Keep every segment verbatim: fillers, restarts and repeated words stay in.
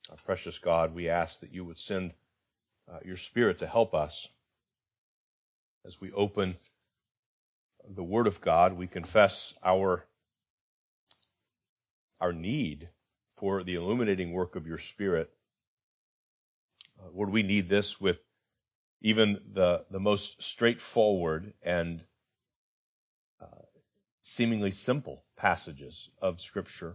Our precious God, we ask that you would send uh, your Spirit to help us. As we open the Word of God, we confess our, our need for the illuminating work of your Spirit. Uh, Lord, we need this with even the, the most straightforward and uh, seemingly simple passages of Scripture.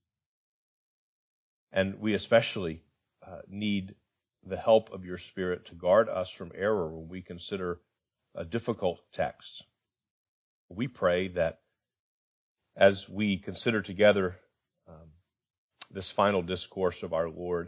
And we especially uh, need the help of your Spirit to guard us from error when we consider a difficult text. We pray that as we consider together um, this final discourse of our Lord,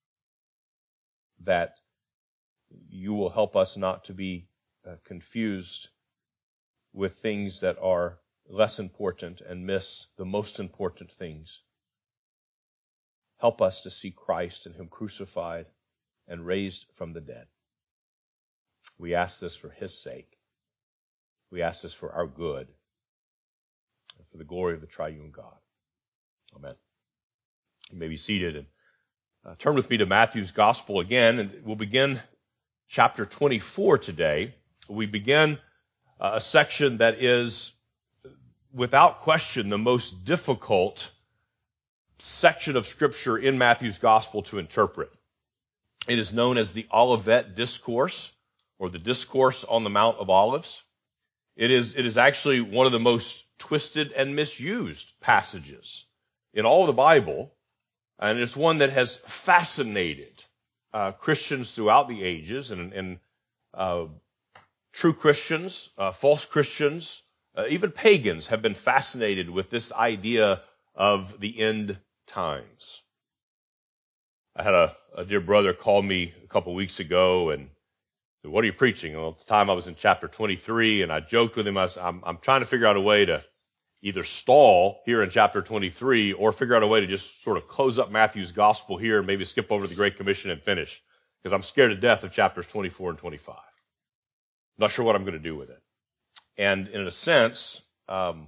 that you will help us not to be uh, confused with things that are less important and miss the most important things. Help us to see Christ and him crucified and raised from the dead. We ask this for his sake. We ask this for our good and for the glory of the triune God. Amen. You may be seated and uh, turn with me to Matthew's Gospel again, and we'll begin chapter twenty-four today. We begin uh, a section that is, without question, the most difficult section of Scripture in Matthew's Gospel to interpret. It is known as the Olivet Discourse, or the Discourse on the Mount of Olives. It is, it is actually one of the most twisted and misused passages in all of the Bible, and it's one that has fascinated uh, Christians throughout the ages, and, and uh, true Christians, uh, false Christians, uh, even pagans have been fascinated with this idea of the end times. I had a, a dear brother call me a couple weeks ago and said, "What are you preaching?" Well, at the time I was in chapter twenty-three, and I joked with him. I said, I'm, I'm trying to figure out a way to either stall here in chapter twenty-three or figure out a way to just sort of close up Matthew's Gospel here and maybe skip over to the Great Commission and finish, because I'm scared to death of chapters twenty-four and twenty-five. Not sure what I'm going to do with it. And in a sense, um,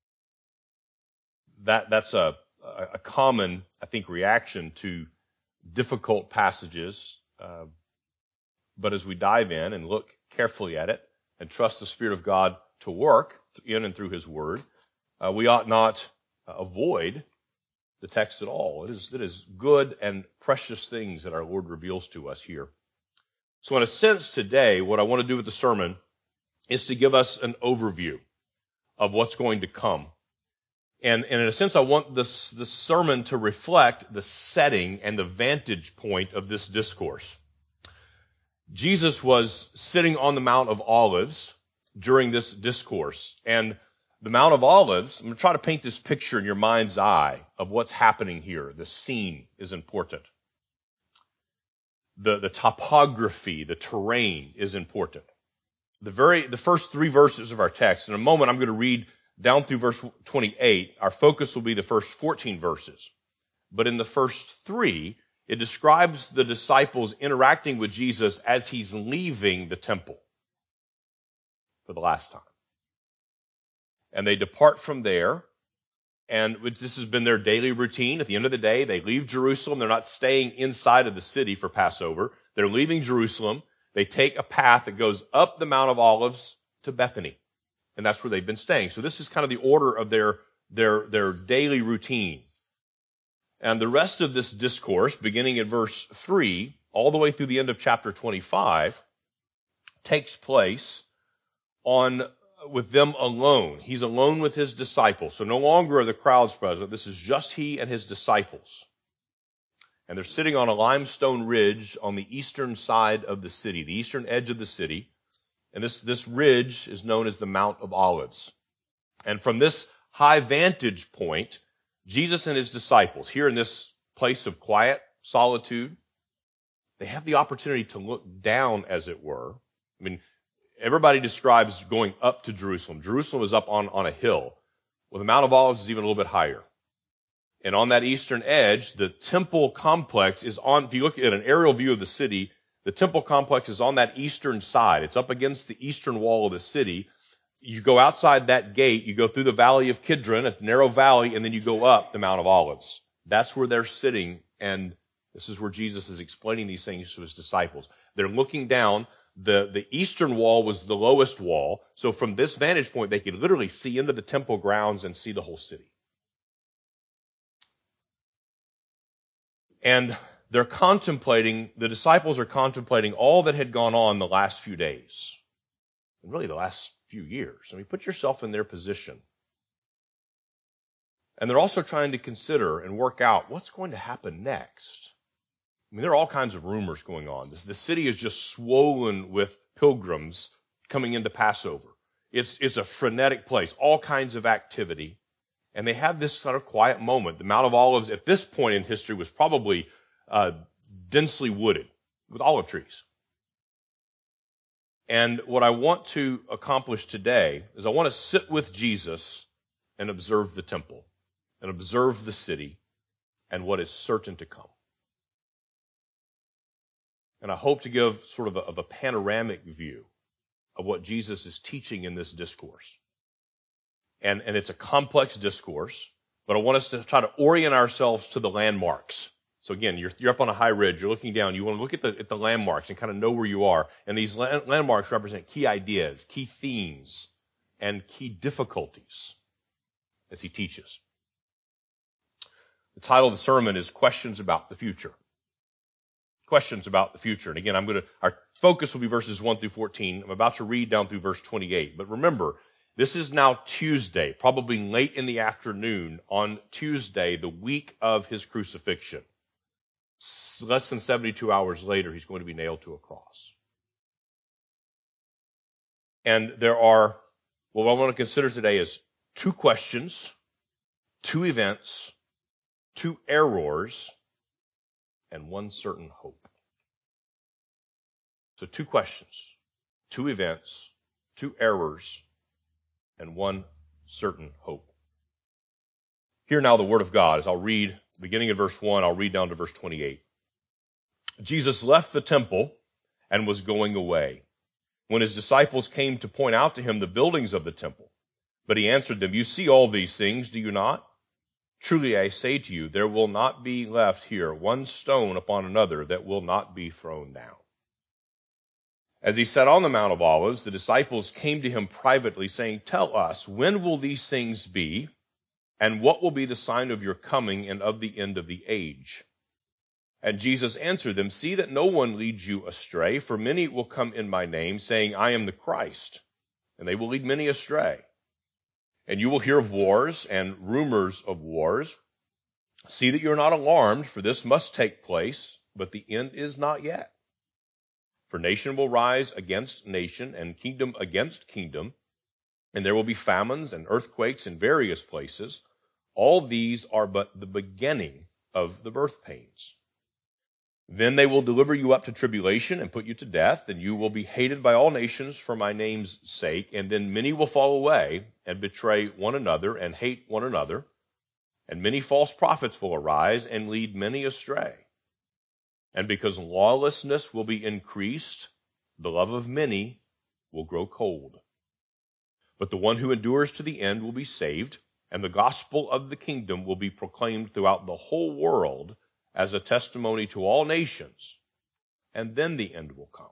that that's a, a common, I think, reaction to difficult passages. Uh, but as we dive in and look carefully at it and trust the Spirit of God to work in and through his word, uh, we ought not uh, avoid the text at all. It is, it is good and precious things that our Lord reveals to us here. So in a sense today, what I want to do with the sermon is to give us an overview of what's going to come. And, and in a sense, I want this, this sermon to reflect the setting and the vantage point of this discourse. Jesus was sitting on the Mount of Olives during this discourse. And the Mount of Olives, I'm going to try to paint this picture in your mind's eye of what's happening here. The scene is important. The, the topography, the terrain is important. The very, the first three verses of our text, in a moment I'm going to read down through verse twenty-eight. Our focus will be the first fourteen verses. But in the first three, it describes the disciples interacting with Jesus as he's leaving the temple for the last time. And they depart from there, and this has been their daily routine. At the end of the day, they leave Jerusalem. They're not staying inside of the city for Passover. They're leaving Jerusalem. They take a path that goes up the Mount of Olives to Bethany. And that's where they've been staying. So this is kind of the order of their, their, their daily routine. And the rest of this discourse, beginning at verse three, all the way through the end of chapter twenty-five, takes place on, with them alone. He's alone with his disciples. So no longer are the crowds present. This is just he and his disciples. And they're sitting on a limestone ridge on the eastern side of the city, the eastern edge of the city. And this, this ridge is known as the Mount of Olives. And from this high vantage point, Jesus and his disciples, here in this place of quiet solitude, they have the opportunity to look down, as it were. I mean, everybody describes going up to Jerusalem. Jerusalem is up on, on a hill. Well, the Mount of Olives is even a little bit higher. And on that eastern edge, the temple complex is on, if you look at an aerial view of the city, the temple complex is on that eastern side. It's up against the eastern wall of the city. You go outside that gate, you go through the valley of Kidron, a narrow valley, and then you go up the Mount of Olives. That's where they're sitting and This is where Jesus is explaining these things to his disciples. They're looking down. The, the eastern wall was the lowest wall. So from this vantage point, they could literally see into the temple grounds and see the whole city. And they're contemplating, the disciples are contemplating all that had gone on the last few days. And really the last few years. I mean, put yourself in their position. And they're also trying to consider and work out what's going to happen next. I mean, there are all kinds of rumors going on. This, the city is just swollen with pilgrims coming into Passover. It's, it's a frenetic place, all kinds of activity. And they have this sort of quiet moment. The Mount of Olives at this point in history was probably uh, densely wooded with olive trees. And what I want to accomplish today is I want to sit with Jesus and observe the temple and observe the city and what is certain to come. And I hope to give sort of a, of a panoramic view of what Jesus is teaching in this discourse. And, and it's a complex discourse, but I want us to try to orient ourselves to the landmarks. So again, you're, you're up on a high ridge, you're looking down, you want to look at the, at the landmarks and kind of know where you are. And these land, landmarks represent key ideas, key themes, and key difficulties as he teaches. The title of the sermon is Questions About the Future. Questions about the future. And again, I'm going to, our focus will be verses one through fourteen. I'm about to read down through verse twenty-eight. But remember, this is now Tuesday, probably late in the afternoon on Tuesday, the week of his crucifixion. Less than seventy-two hours later, he's going to be nailed to a cross. And there are, what I want to consider today is two questions, two events, two errors, and one certain hope. So two questions, two events, two errors, and one certain hope. Hear now the word of God as I'll read, beginning at verse one, I'll read down to verse twenty-eight. Jesus left the temple and was going away, when his disciples came to point out to him the buildings of the temple. But he answered them, "You see all these things, do you not? Truly I say to you, there will not be left here one stone upon another that will not be thrown down." As he sat on the Mount of Olives, the disciples came to him privately, saying, "Tell us, when will these things be? And what will be the sign of your coming and of the end of the age?" And Jesus answered them, "See that no one leads you astray, for many will come in my name, saying, 'I am the Christ,' and they will lead many astray. And you will hear of wars and rumors of wars. See that you are not alarmed, for this must take place, but the end is not yet. For nation will rise against nation, and kingdom against kingdom, and there will be famines and earthquakes in various places. All these are but the beginning of the birth pains. Then they will deliver you up to tribulation and put you to death, and you will be hated by all nations for my name's sake. And then many will fall away and betray one another and hate one another. And many false prophets will arise and lead many astray. And because lawlessness will be increased, the love of many will grow cold. But the one who endures to the end will be saved, and the gospel of the kingdom will be proclaimed throughout the whole world as a testimony to all nations, and then the end will come.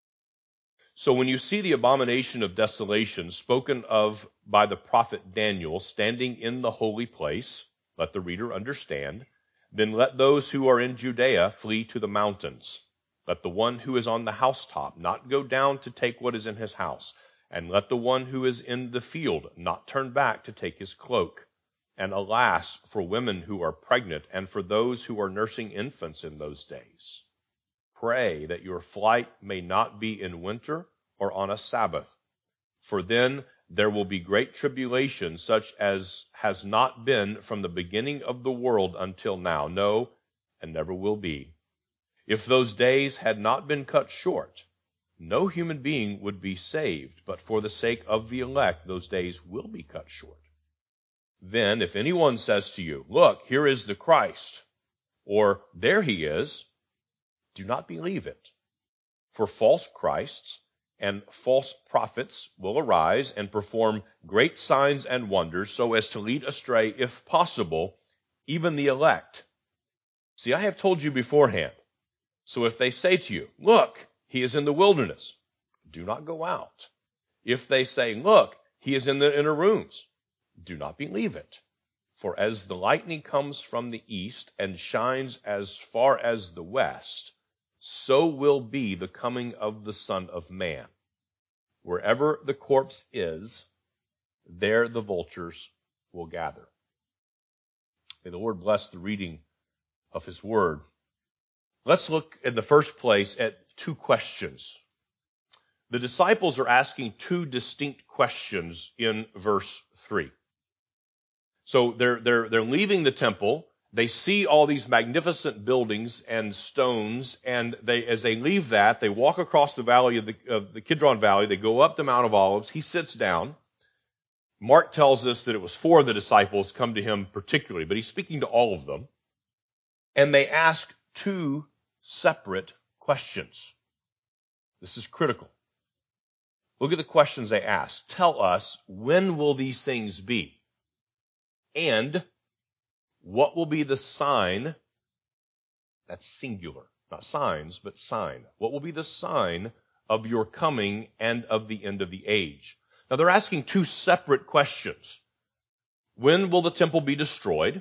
So when you see the abomination of desolation spoken of by the prophet Daniel standing in the holy place, let the reader understand, then let those who are in Judea flee to the mountains. Let the one who is on the housetop not go down to take what is in his house, and let the one who is in the field not turn back to take his cloak. And alas, for women who are pregnant and for those who are nursing infants in those days. Pray that your flight may not be in winter or on a Sabbath, for then there will be great tribulation, such as has not been from the beginning of the world until now, no, and never will be. If those days had not been cut short, no human being would be saved, but for the sake of the elect, those days will be cut short. Then, if anyone says to you, 'Look, here is the Christ,' or 'There he is,' do not believe it. For false Christs and false prophets will arise and perform great signs and wonders, so as to lead astray, if possible, even the elect. See, I have told you beforehand. So if they say to you, look, he is in the wilderness, do not go out. If they say, look, he is in the inner rooms, do not believe it. For as the lightning comes from the east and shines as far as the west, so will be the coming of the Son of Man. Wherever the corpse is, there the vultures will gather. May the Lord bless the reading of his word. Let's look in the first place at two questions. The disciples are asking two distinct questions in verse three. So they're, they're, they're leaving the temple. They see all these magnificent buildings and stones, and they, as they leave that, they walk across the valley of the, of the Kidron Valley. They go up the Mount of Olives. He sits down. Mark tells us that it was four of the disciples come to him particularly, but he's speaking to all of them. And they ask two separate questions. This is critical. Look at the questions they ask. Tell us, when will these things be? And what will be the sign? That's singular, not signs, but sign. What will be the sign of your coming and of the end of the age? Now they're asking two separate questions. When will the temple be destroyed?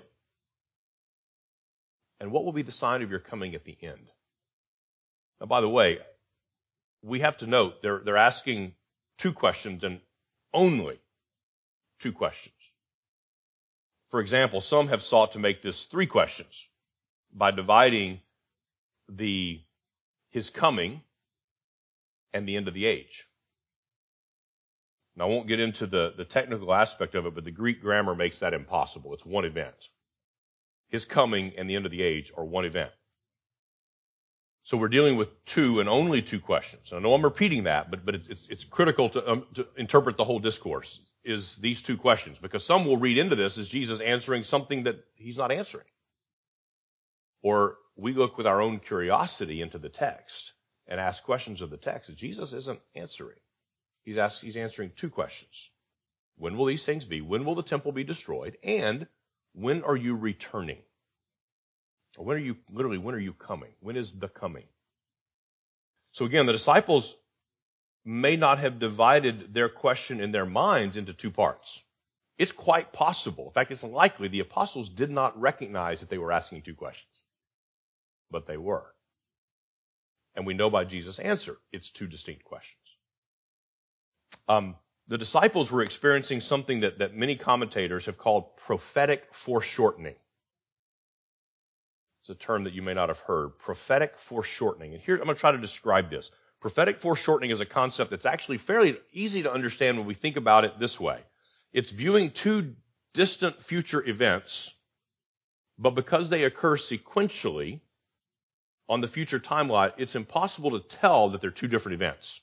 And what will be the sign of your coming at the end? Now, by the way, we have to note they're, they're asking two questions and only two questions. For example, some have sought to make this three questions by dividing the his coming and the end of the age. Now, I won't get into the, the technical aspect of it, but the Greek grammar makes that impossible. It's one event. His coming and the end of the age are one event. So we're dealing with two and only two questions. I know I'm repeating that, but, but it's, it's critical to, um, to interpret the whole discourse, is these two questions, because some will read into this as Jesus answering something that he's not answering. Or we look with our own curiosity into the text and ask questions of the text that Jesus isn't answering. He's asked, he's answering two questions. When will these things be? When will the temple be destroyed? And when are you returning? Or when are you, literally, when are you coming? When is the coming? So again, the disciples may not have divided their question in their minds into two parts. It's quite possible. In fact, it's likely the apostles did not recognize that they were asking two questions. But they were. And we know by Jesus' answer, it's two distinct questions. Um, the disciples were experiencing something that, that many commentators have called prophetic foreshortening. It's a term that you may not have heard. Prophetic foreshortening. And here, I'm going to try to describe this. Prophetic foreshortening is a concept that's actually fairly easy to understand when we think about it this way. It's viewing two distant future events, but because they occur sequentially on the future timeline, it's impossible to tell that they're two different events.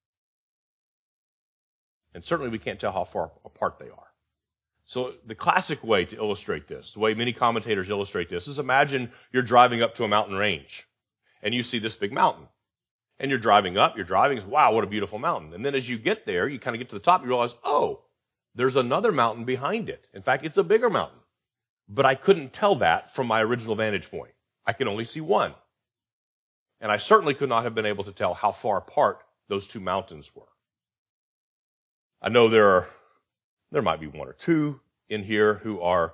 And certainly we can't tell how far apart they are. So the classic way to illustrate this, the way many commentators illustrate this, is imagine you're driving up to a mountain range and you see this big mountain. And you're driving up, you're driving, wow, what a beautiful mountain. And then as you get there, you kind of get to the top, you realize, oh, there's another mountain behind it. In fact, it's a bigger mountain. But I couldn't tell that from my original vantage point. I could only see one. And I certainly could not have been able to tell how far apart those two mountains were. I know there are, there might be one or two in here who are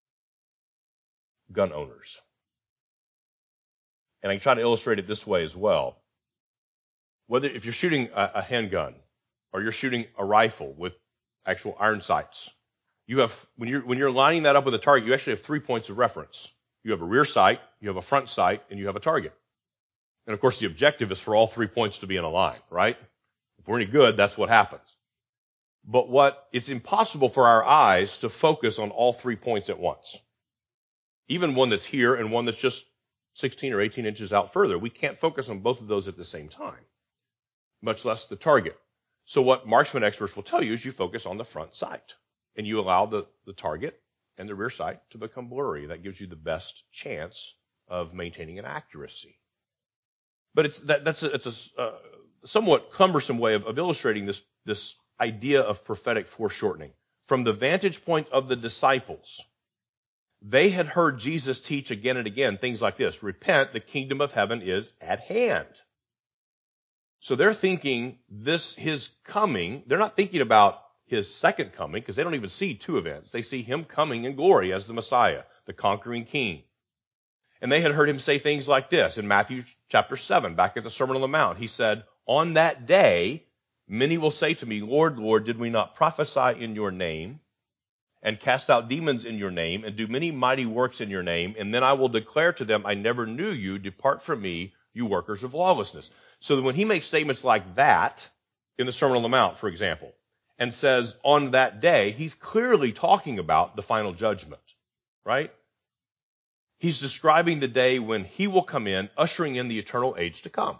gun owners. And I can try to illustrate it this way as well. Whether if you're shooting a, a handgun or you're shooting a rifle with actual iron sights, you have when you're when you're lining that up with a target, you actually have three points of reference. You have a rear sight, you have a front sight, and you have a target. And of course, the objective is for all three points to be in a line, right? If we're any good, that's what happens. But what it's impossible for our eyes to focus on all three points at once. Even one that's here and one that's just sixteen or eighteen inches out further. We can't focus on both of those at the same time, much less the target. So what marksman experts will tell you is you focus on the front sight and you allow the, the target and the rear sight to become blurry. That gives you the best chance of maintaining an accuracy. But it's that, that's a, it's a uh, somewhat cumbersome way of, of illustrating this, this idea of prophetic foreshortening. From the vantage point of the disciples, they had heard Jesus teach again and again things like this: repent, the kingdom of heaven is at hand. So they're thinking this, his coming, they're not thinking about his second coming, because they don't even see two events. They see him coming in glory as the Messiah, the conquering king. And they had heard him say things like this in Matthew chapter seven, back at the Sermon on the Mount. He said, on that day, many will say to me, Lord, Lord, did we not prophesy in your name and cast out demons in your name and do many mighty works in your name? And then I will declare to them, I never knew you. Depart from me, you workers of lawlessness. So that when he makes statements like that in the Sermon on the Mount, for example, and says on that day, he's clearly talking about the final judgment, right? He's describing the day when he will come in, ushering in the eternal age to come.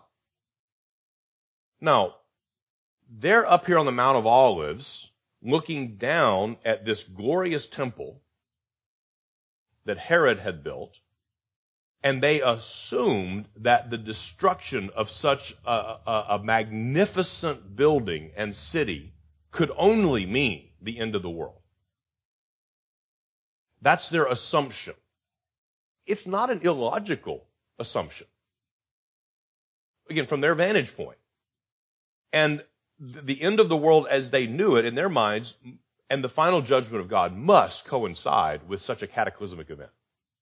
Now, they're up here on the Mount of Olives, looking down at this glorious temple that Herod had built, and they assumed that the destruction of such a, a, a magnificent building and city could only mean the end of the world. That's their assumption. It's not an illogical assumption. Again, from their vantage point. And the end of the world as they knew it in their minds and the final judgment of God must coincide with such a cataclysmic event.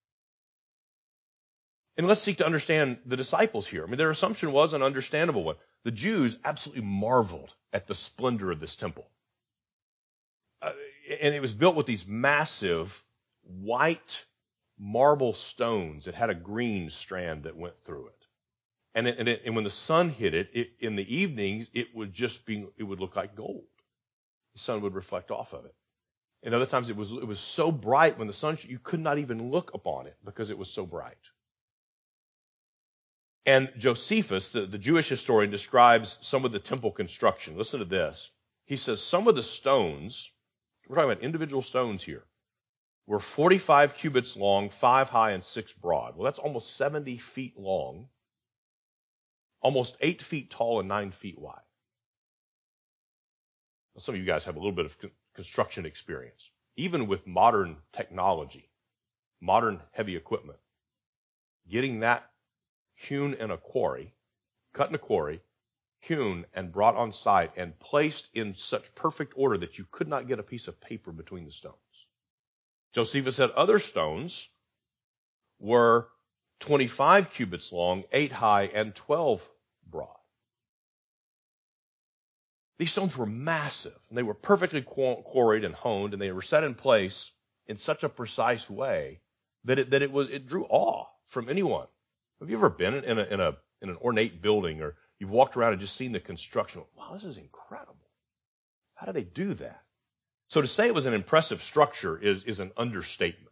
And let's seek to understand the disciples here. I mean, their assumption was an understandable one. The Jews absolutely marveled at the splendor of this temple. Uh, and it was built with these massive white marble stones that had a green strand that went through it. And, it, and, it, and when the sun hit it, it, in the evenings, it would just be, it would look like gold. The sun would reflect off of it. And other times it was, it was so bright when the sun, you could not even look upon it because it was so bright. And Josephus, the, the Jewish historian, describes some of the temple construction. Listen to this. He says some of the stones, we're talking about individual stones here, were forty-five cubits long, five high, and six broad. Well, that's almost seventy feet long, almost eight feet tall, and nine feet wide. Now, some of you guys have a little bit of construction experience. Even with modern technology, modern heavy equipment, getting that hewn in a quarry, cut in a quarry, hewn and brought on site and placed in such perfect order that you could not get a piece of paper between the stones. Josephus said other stones were twenty-five cubits long, eight high, and twelve broad. These stones were massive, and they were perfectly quarried and honed, and they were set in place in such a precise way that it, that it was, it drew awe from anyone. Have you ever been in a, in a, in an ornate building, or you've walked around and just seen the construction? Wow, this is incredible. How do they do that? So to say it was an impressive structure is, is an understatement.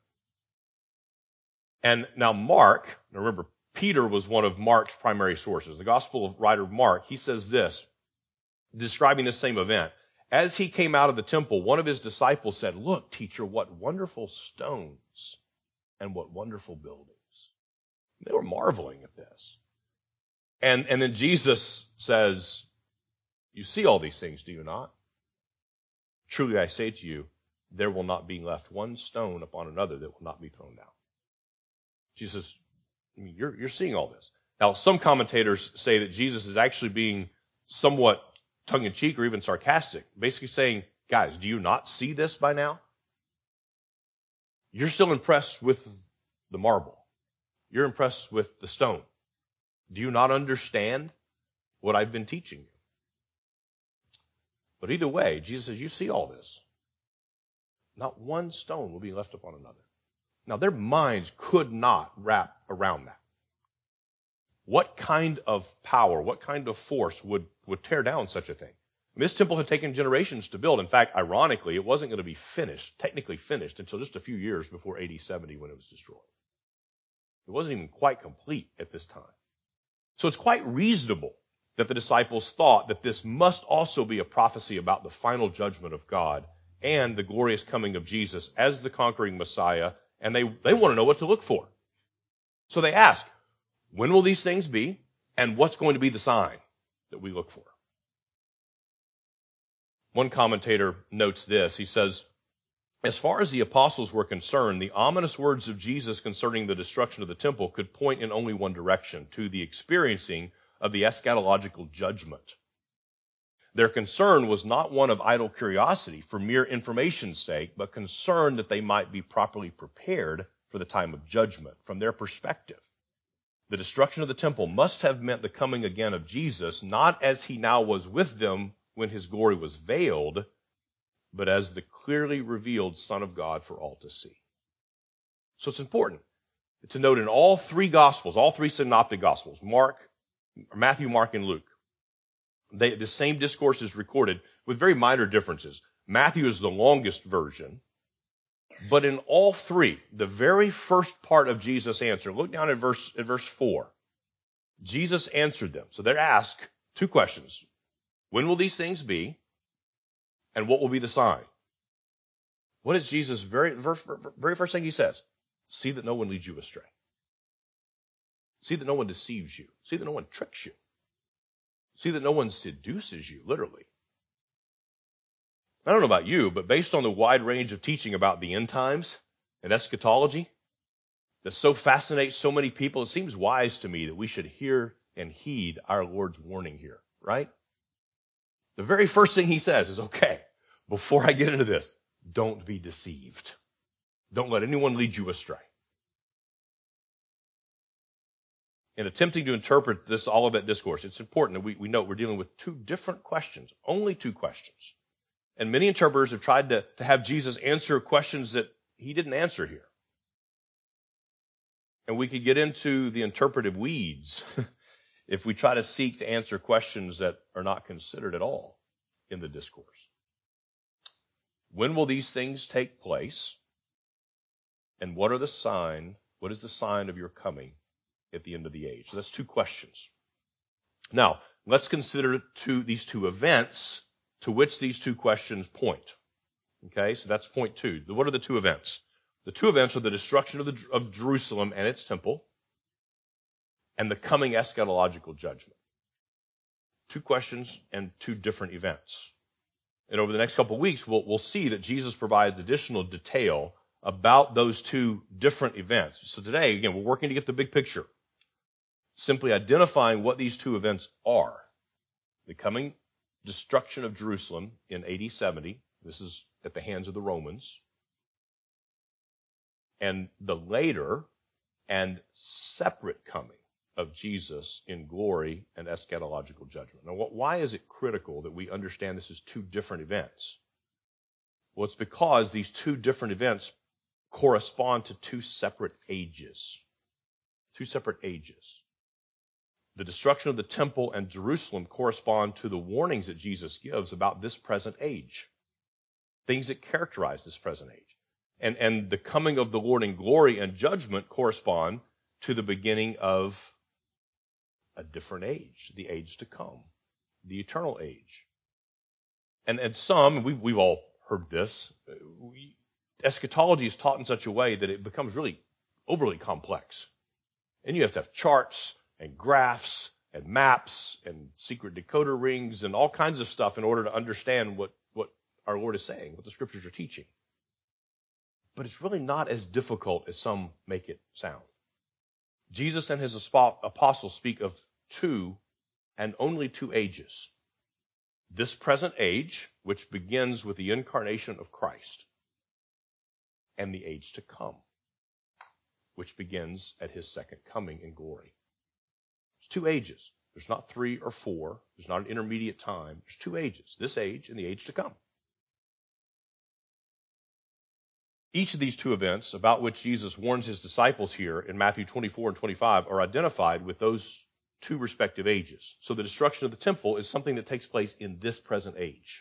And now Mark, now remember, Peter was one of Mark's primary sources. The gospel writer Mark, he says this, describing this same event. As he came out of the temple, one of his disciples said, look, teacher, what wonderful stones and what wonderful buildings. They were marveling at this. And, and then Jesus says, you see all these things, do you not? Truly I say to you, there will not be left one stone upon another that will not be thrown down. Jesus, I mean, you're, you're seeing all this. Now, some commentators say that Jesus is actually being somewhat tongue-in-cheek or even sarcastic, basically saying, guys, do you not see this by now? You're still impressed with the marble. You're impressed with the stone. Do you not understand what I've been teaching you? But either way, Jesus says, you see all this. Not one stone will be left upon another. Now, their minds could not wrap around that. What kind of power, what kind of force would, would tear down such a thing? And this temple had taken generations to build. In fact, ironically, it wasn't going to be finished, technically finished, until just a few years before A D seventy when it was destroyed. It wasn't even quite complete at this time. So it's quite reasonable that the disciples thought that this must also be a prophecy about the final judgment of God and the glorious coming of Jesus as the conquering Messiah, and they, they want to know what to look for. So they ask, when will these things be, and what's going to be the sign that we look for? One commentator notes this. He says, As far as the apostles were concerned, the ominous words of Jesus concerning the destruction of the temple could point in only one direction, to the experiencing of the eschatological judgment. Their concern was not one of idle curiosity for mere information's sake, but concern that they might be properly prepared for the time of judgment. From their perspective, the destruction of the temple must have meant the coming again of Jesus, not as he now was with them when his glory was veiled, but as the clearly revealed Son of God for all to see. So it's important to note in all three Gospels, all three synoptic Gospels, Mark, Matthew, Mark, and Luke, they, the same discourse is recorded with very minor differences. Matthew is the longest version, but in all three, the very first part of Jesus' answer, look down at verse, at verse four. Jesus answered them. So they're asked two questions. When will these things be? And what will be the sign? What is Jesus' very, very first thing he says? See that no one leads you astray. See that no one deceives you. See that no one tricks you. See that no one seduces you, literally. I don't know about you, but based on the wide range of teaching about the end times and eschatology that so fascinates so many people, it seems wise to me that we should hear and heed our Lord's warning here, right? The very first thing he says is, okay, before I get into this, don't be deceived. Don't let anyone lead you astray. In attempting to interpret this Olivet discourse, it's important that we, we note we're dealing with two different questions, only two questions. And many interpreters have tried to, to have Jesus answer questions that he didn't answer here. And we could get into the interpretive weeds if we try to seek to answer questions that are not considered at all in the discourse. When will these things take place? And what are the sign? What is the sign of your coming at the end of the age? So that's two questions. Now, let's consider two, these two events to which these two questions point. Okay, so that's point two. What are the two events? The two events are the destruction of, the, of Jerusalem and its temple and the coming eschatological judgment. Two questions and two different events. And over the next couple of weeks, we'll, we'll see that Jesus provides additional detail about those two different events. So today, again, we're working to get the big picture, simply identifying what these two events are. The coming destruction of Jerusalem in A D seventy. This is at the hands of the Romans. And the later and separate coming of Jesus in glory and eschatological judgment. Now, what, why is it critical that we understand this as two different events? Well, it's because these two different events correspond to two separate ages. Two separate ages. The destruction of the temple and Jerusalem correspond to the warnings that Jesus gives about this present age. Things that characterize this present age. And, and the coming of the Lord in glory and judgment correspond to the beginning of a different age, the age to come, the eternal age. And, and some, we've, we've all heard this, we, eschatology is taught in such a way that it becomes really overly complex. And you have to have charts and graphs and maps and secret decoder rings and all kinds of stuff in order to understand what, what our Lord is saying, what the scriptures are teaching. But it's really not as difficult as some make it sound. Jesus and his apostles speak of two and only two ages. This present age, which begins with the incarnation of Christ, and the age to come, which begins at his second coming in glory. There's two ages. There's not three or four. There's not an intermediate time. There's two ages, this age and the age to come. Each of these two events about which Jesus warns his disciples here in Matthew twenty-four and twenty-five are identified with those two respective ages. So the destruction of the temple is something that takes place in this present age.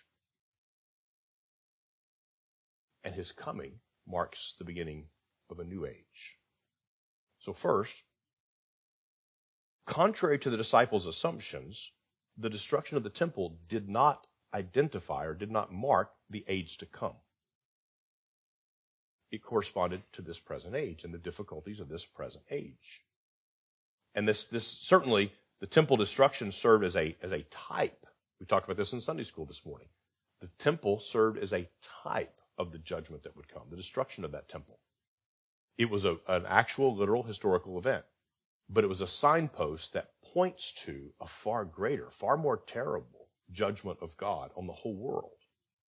And his coming marks the beginning of a new age. So first, contrary to the disciples' assumptions, the destruction of the temple did not identify or did not mark the age to come. It corresponded to this present age and the difficulties of this present age. And this, this certainly, the temple destruction served as a, as a type. We talked about this in Sunday school this morning. The temple served as a type of the judgment that would come, the destruction of that temple. It was a, an actual, literal, historical event. But it was a signpost that points to a far greater, far more terrible judgment of God on the whole world.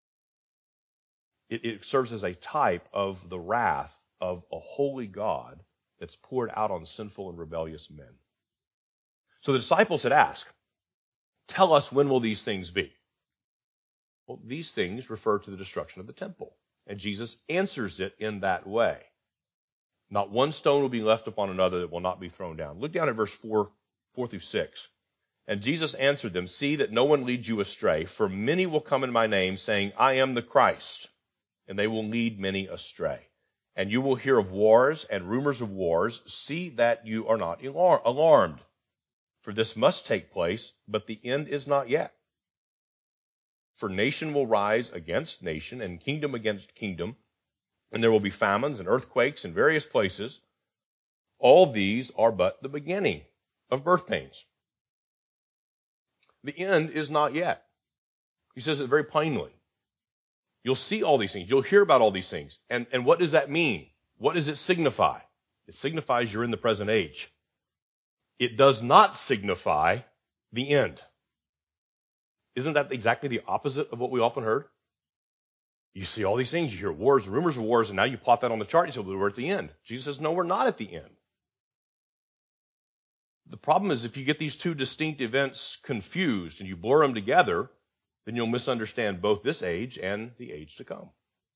It, it serves as a type of the wrath of a holy God that's poured out on sinful and rebellious men. So the disciples had asked, tell us, when will these things be? Well, these things refer to the destruction of the temple. And Jesus answers it in that way. Not one stone will be left upon another that will not be thrown down. Look down at verse four, four through six. And Jesus answered them, see that no one leads you astray, for many will come in my name, saying, I am the Christ, and they will lead many astray. And you will hear of wars and rumors of wars. See that you are not alarmed, for this must take place, but the end is not yet. For nation will rise against nation, and kingdom against kingdom, and there will be famines and earthquakes in various places. All these are but the beginning of birth pains. The end is not yet. He says it very plainly. You'll see all these things. You'll hear about all these things. And, and what does that mean? What does it signify? It signifies you're in the present age. It does not signify the end. Isn't that exactly the opposite of what we often heard? You see all these things, you hear wars and rumors of wars, and now you plot that on the chart and you say, well, we're at the end. Jesus says, no, we're not at the end. The problem is if you get these two distinct events confused and you blur them together, then you'll misunderstand both this age and the age to come.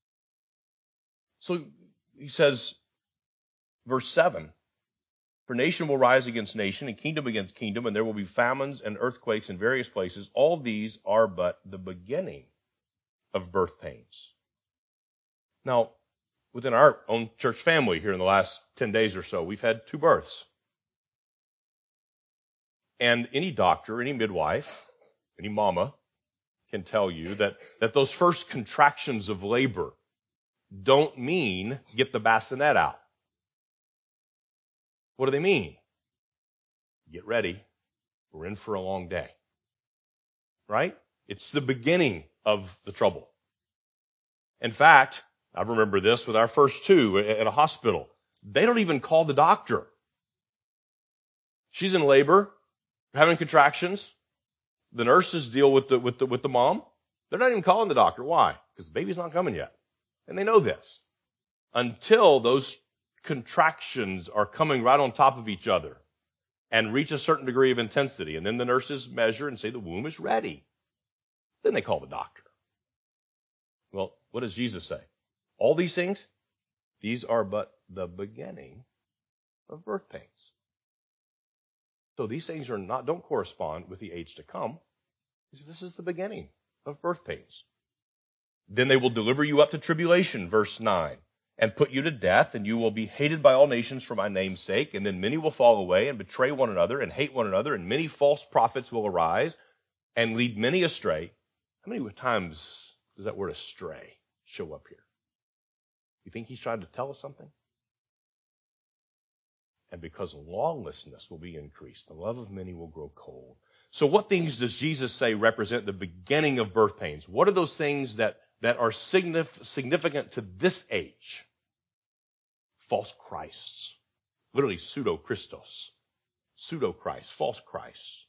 So he says, verse seven, for nation will rise against nation and kingdom against kingdom, and there will be famines and earthquakes in various places. All these are but the beginning of birth pains. Now, within our own church family here in the last ten days or so, we've had two births. And any doctor, any midwife, any mama can tell you that, that those first contractions of labor don't mean get the bassinet out. What do they mean? Get ready. We're in for a long day. Right? It's the beginning of the trouble. In fact, I remember this with our first two at a hospital. They don't even call the doctor. She's in labor, having contractions. The nurses deal with the, with the, with the mom. They're not even calling the doctor. Why? Because the baby's not coming yet. And they know this. Until those contractions are coming right on top of each other and reach a certain degree of intensity. And then the nurses measure and say the womb is ready. Then they call the doctor. Well, what does Jesus say? All these things, these are but the beginning of birth pains. So these things are not, don't correspond with the age to come. This is the beginning of birth pains. Then they will deliver you up to tribulation, verse nine, and put you to death, and you will be hated by all nations for my name's sake. And then many will fall away and betray one another and hate one another, and many false prophets will arise and lead many astray. How many times does that word astray show up here? You think he's trying to tell us something? And because lawlessness will be increased, the love of many will grow cold. So what things does Jesus say represent the beginning of birth pains? What are those things that, that are signif- significant to this age? False Christs. Literally pseudo-Christos. Pseudo-Christ, false Christs.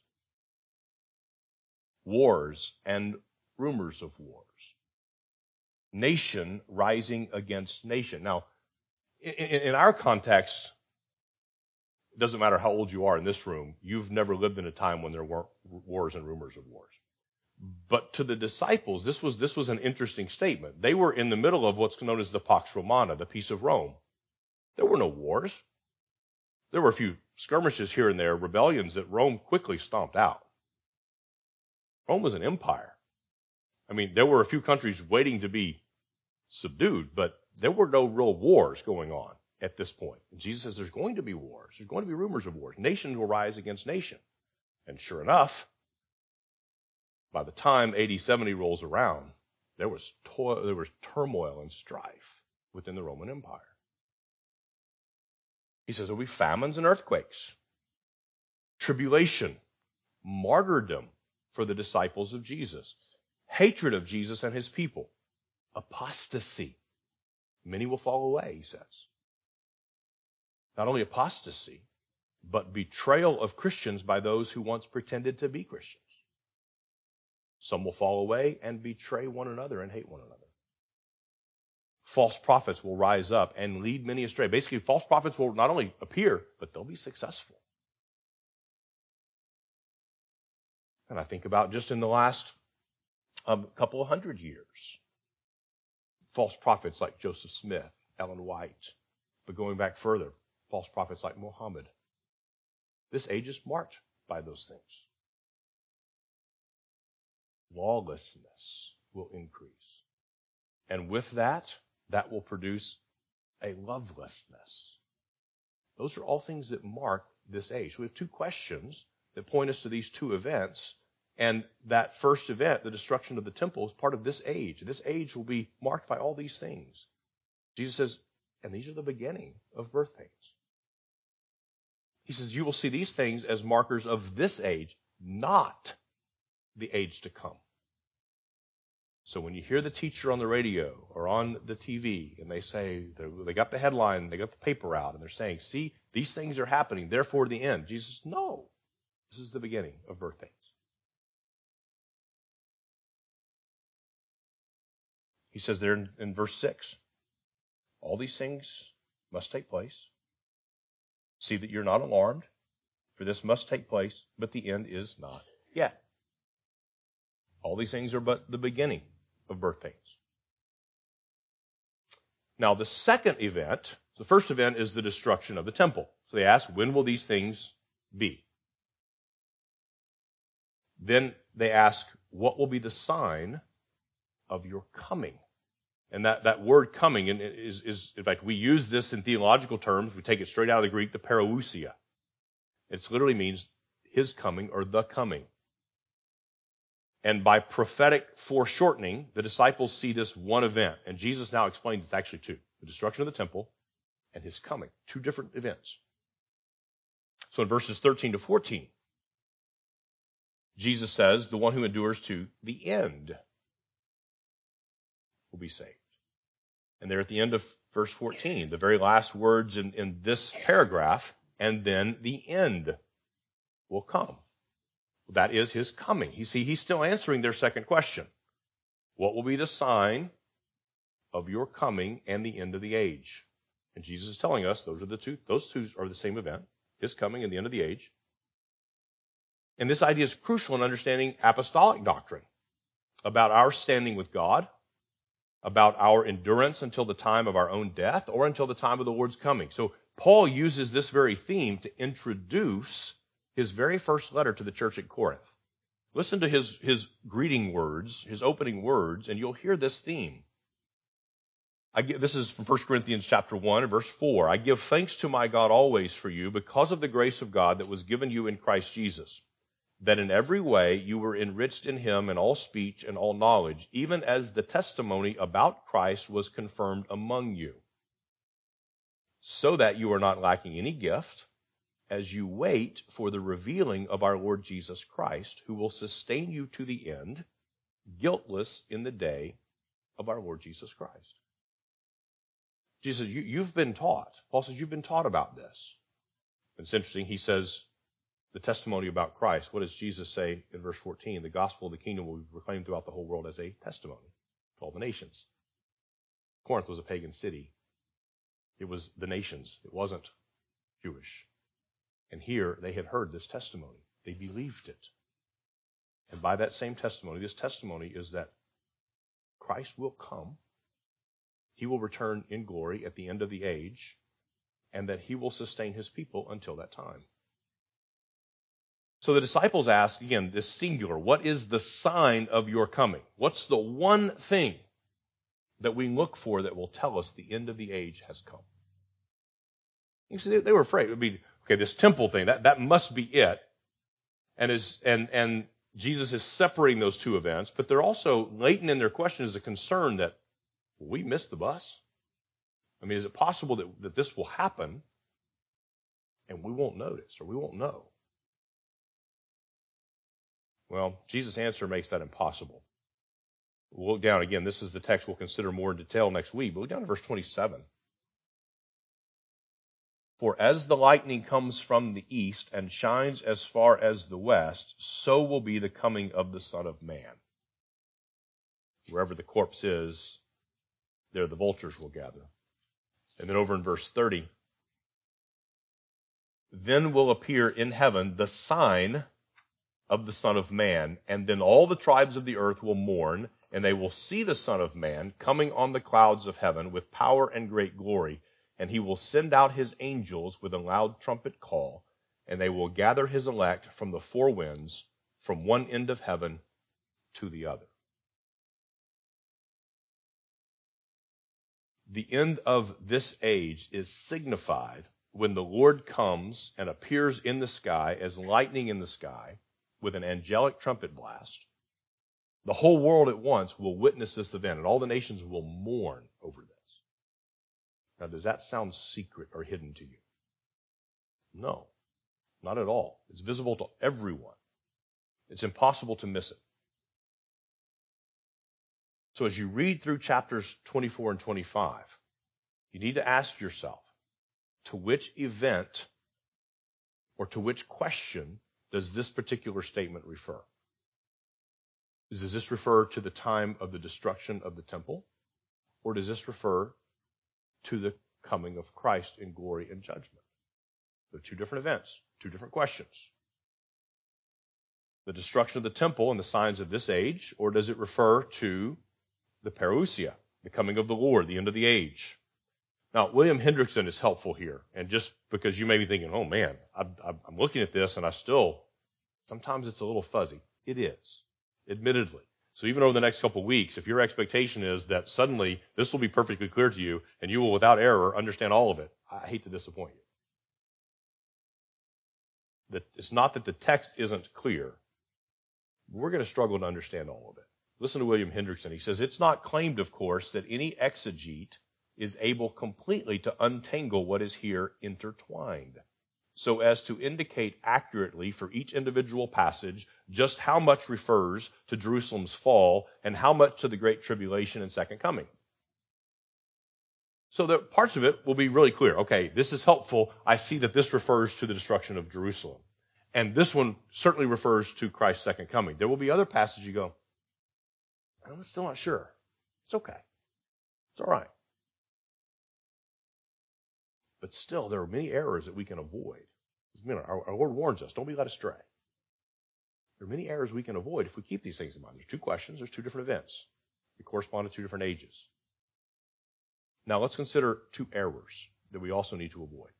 Wars and rumors of wars. Nation rising against nation. Now, in, in our context, it doesn't matter how old you are in this room, you've never lived in a time when there weren't wars and rumors of wars. But to the disciples, this was, this was an interesting statement. They were in the middle of what's known as the Pax Romana, the peace of Rome. There were no wars. There were a few skirmishes here and there, rebellions that Rome quickly stomped out. Rome was an empire. I mean, there were a few countries waiting to be subdued, but there were no real wars going on at this point. And Jesus says there's going to be wars. There's going to be rumors of wars. Nations will rise against nation. And sure enough, by the time A D seventy rolls around, there was toil, there was turmoil and strife within the Roman Empire. He says there will be famines and earthquakes, tribulation, martyrdom for the disciples of Jesus, hatred of Jesus and his people, apostasy. Many will fall away, he says. Not only apostasy, but betrayal of Christians by those who once pretended to be Christians. Some will fall away and betray one another and hate one another. False prophets will rise up and lead many astray. Basically, false prophets will not only appear, but they'll be successful. And I think about just in the last um, couple of hundred years, false prophets like Joseph Smith, Ellen White, but going back further, false prophets like Muhammad. This age is marked by those things. Lawlessness will increase. And with that, that will produce a lovelessness. Those are all things that mark this age. We have two questions that point us to these two events. And that first event, the destruction of the temple, is part of this age. This age will be marked by all these things. Jesus says, and these are the beginning of birth pains. He says, you will see these things as markers of this age, not the age to come. So when you hear the teacher on the radio or on the T V and they say, they got the headline, they got the paper out, and they're saying, see, these things are happening, therefore the end. Jesus says, no, this is the beginning of birth pains. He says there in, in verse six, all these things must take place. See that you're not alarmed, for this must take place, but the end is not yet. All these things are but the beginning of birth pains. Now, the second event, the first event is the destruction of the temple. So they ask, when will these things be? Then they ask, what will be the sign of your coming? And that, that word coming is, is, in fact, we use this in theological terms. We take it straight out of the Greek, the parousia. It literally means his coming or the coming. And by prophetic foreshortening, the disciples see this one event. And Jesus now explains it's actually two. The destruction of the temple and his coming. Two different events. So in verses thirteen to fourteen, Jesus says, the one who endures to the end will be saved. And they're at the end of verse fourteen, the very last words in, in this paragraph, and then the end will come. That is his coming. You see, he's still answering their second question. What will be the sign of your coming and the end of the age? And Jesus is telling us those are the two, those two are the same event, his coming and the end of the age. And this idea is crucial in understanding apostolic doctrine about our standing with God, about our endurance until the time of our own death or until the time of the Lord's coming. So Paul uses this very theme to introduce his very first letter to the church at Corinth. Listen to his, his greeting words, his opening words, and you'll hear this theme. I give, this is from First Corinthians chapter one, verse four. I give thanks to my God always for you because of the grace of God that was given you in Christ Jesus, that in every way you were enriched in him in all speech and all knowledge, even as the testimony about Christ was confirmed among you, so that you are not lacking any gift, as you wait for the revealing of our Lord Jesus Christ, who will sustain you to the end, guiltless in the day of our Lord Jesus Christ. Jesus, you, you've been taught. Paul says, you've been taught about this. It's interesting. He says, the testimony about Christ. What does Jesus say in verse fourteen? The gospel of the kingdom will be proclaimed throughout the whole world as a testimony to all the nations. Corinth was a pagan city. It was the nations. It wasn't Jewish. And here they had heard this testimony. They believed it. And by that same testimony, this testimony is that Christ will come. He will return in glory at the end of the age, and that he will sustain his people until that time. So the disciples ask, again, this singular, what is the sign of your coming? What's the one thing that we look for that will tell us the end of the age has come? You see, they were afraid. It would be, okay, this temple thing, that, that must be it. And, is, and, and Jesus is separating those two events, but they're also latent in their question is a concern that, will we miss the bus? I mean, is it possible that, that this will happen and we won't notice or we won't know? Well, Jesus' answer makes that impossible. We'll look down again. This is the text we'll consider more in detail next week. But look down to verse twenty-seven. For as the lightning comes from the east and shines as far as the west, so will be the coming of the Son of Man. Wherever the corpse is, there the vultures will gather. And then over in verse thirty, then will appear in heaven the sign of the Son of Man, and then all the tribes of the earth will mourn, and they will see the Son of Man coming on the clouds of heaven with power and great glory. And he will send out his angels with a loud trumpet call, and they will gather his elect from the four winds, from one end of heaven to the other. The end of this age is signified when the Lord comes and appears in the sky as lightning in the sky with an angelic trumpet blast. The whole world at once will witness this event, and all the nations will mourn over this. Now, does that sound secret or hidden to you? No, not at all. It's visible to everyone. It's impossible to miss it. So as you read through chapters twenty-four and twenty-five, you need to ask yourself, to which event or to which question does this particular statement refer? Does this refer to the time of the destruction of the temple? Or does this refer to the coming of Christ in glory and judgment? They're two different events, two different questions. The destruction of the temple and the signs of this age, or does it refer to the parousia, the coming of the Lord, the end of the age? Now, William Hendrickson is helpful here, and just because you may be thinking, oh man, I'm, I'm looking at this and I still, sometimes it's a little fuzzy. It is, admittedly. So even over the next couple of weeks, if your expectation is that suddenly this will be perfectly clear to you and you will without error understand all of it, I hate to disappoint you. That it's not that the text isn't clear. We're going to struggle to understand all of it. Listen to William Hendrickson. He says, it's not claimed, of course, that any exegete is able completely to untangle what is here intertwined, so as to indicate accurately for each individual passage just how much refers to Jerusalem's fall and how much to the Great Tribulation and Second Coming. So the parts of it will be really clear. Okay, this is helpful. I see that this refers to the destruction of Jerusalem. And this one certainly refers to Christ's second coming. There will be other passages you go, I'm still not sure. It's okay. It's all right. But still, there are many errors that we can avoid. You know, our, our Lord warns us, don't be led astray. There are many errors we can avoid if we keep these things in mind. There's two questions, there's two different events. They correspond to two different ages. Now let's consider two errors that we also need to avoid.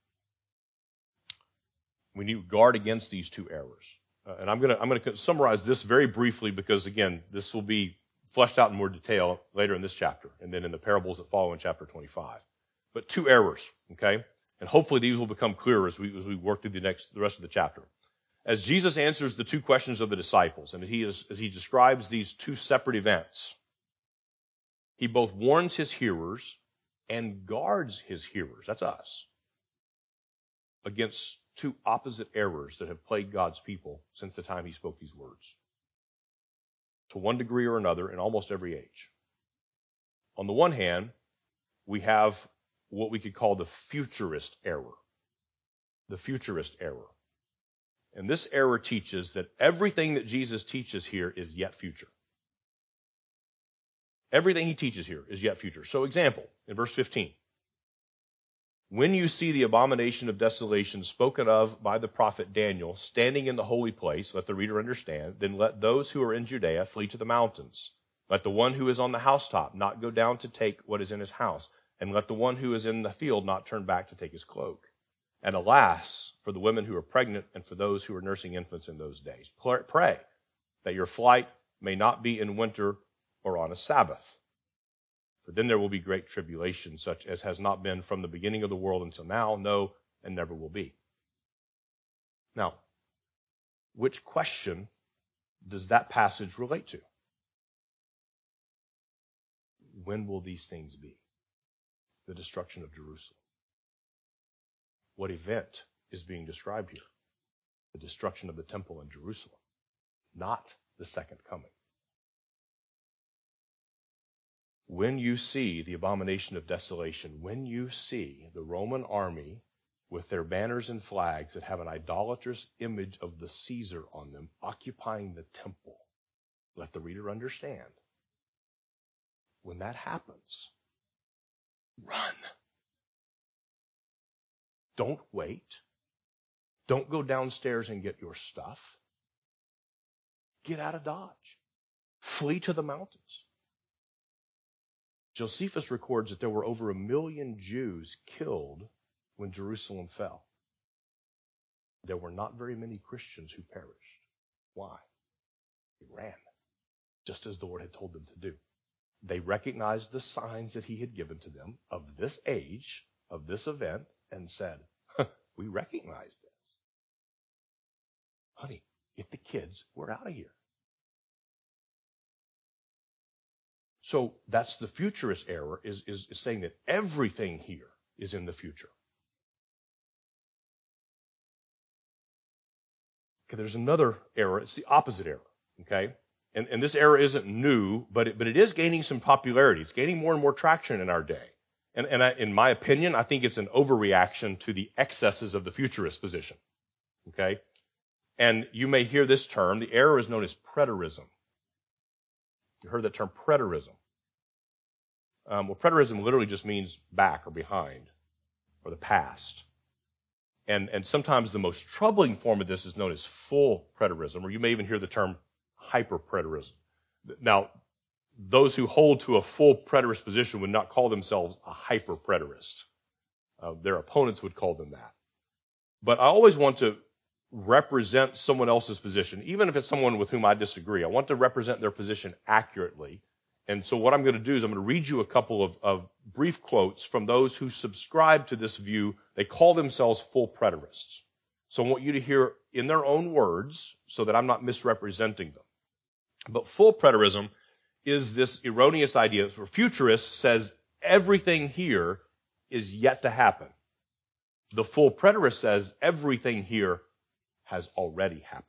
We need to guard against these two errors. Uh, and I'm going to I'm going to summarize this very briefly because, again, this will be fleshed out in more detail later in this chapter and then in the parables that follow in chapter twenty-five. But two errors, okay? And hopefully these will become clearer as we, as we work through the next the rest of the chapter. As Jesus answers the two questions of the disciples, and he is, as he describes these two separate events, he both warns his hearers and guards his hearers, that's us, against two opposite errors that have plagued God's people since the time he spoke these words, to one degree or another in almost every age. On the one hand, we have what we could call the futurist error. The futurist error. And this error teaches that everything that Jesus teaches here is yet future. Everything he teaches here is yet future. So example, in verse fifteen. When you see the abomination of desolation spoken of by the prophet Daniel standing in the holy place, let the reader understand, then let those who are in Judea flee to the mountains. Let the one who is on the housetop not go down to take what is in his house, and let the one who is in the field not turn back to take his cloak. And alas, for the women who are pregnant and for those who are nursing infants in those days. Pray that your flight may not be in winter or on a Sabbath. For then there will be great tribulation, such as has not been from the beginning of the world until now, no, and never will be. Now, which question does that passage relate to? When will these things be? The destruction of Jerusalem. What event is being described here? The destruction of the temple in Jerusalem, not the second coming. when you see the abomination of desolation, when you see the Roman army with their banners and flags that have an idolatrous image of the Caesar on them occupying the temple, let the reader understand. When that happens, run. Don't wait. Don't go downstairs and get your stuff. Get out of Dodge. Flee to the mountains. Josephus records that there were over a million Jews killed when Jerusalem fell. There were not very many Christians who perished. Why? They ran, just as the Lord had told them to do. They recognized the signs that he had given to them of this age, of this event, and said, huh, we recognize this. Honey, get the kids. We're out of here. So that's the futurist error, is, is, is saying that everything here is in the future. Okay, there's another error. It's the opposite error. Okay? And, and this error isn't new, but it, but it is gaining some popularity. It's gaining more and more traction in our day. And, and I, in my opinion, I think it's an overreaction to the excesses of the futurist position. Okay? And you may hear this term. The error is known as preterism. You heard that term, preterism. Um, well, preterism literally just means back or behind or the past. And, and sometimes the most troubling form of this is known as full preterism, or you may even hear the term hyper-preterism. Now, those who hold to a full preterist position would not call themselves a hyper-preterist. Uh, their opponents would call them that. But I always want to represent someone else's position, even if it's someone with whom I disagree. I want to represent their position accurately. And so what I'm going to do is I'm going to read you a couple of, of brief quotes from those who subscribe to this view. They call themselves full preterists. So I want you to hear in their own words so that I'm not misrepresenting them. But full preterism is this erroneous idea where futurists says everything here is yet to happen. The full preterist says everything here has already happened.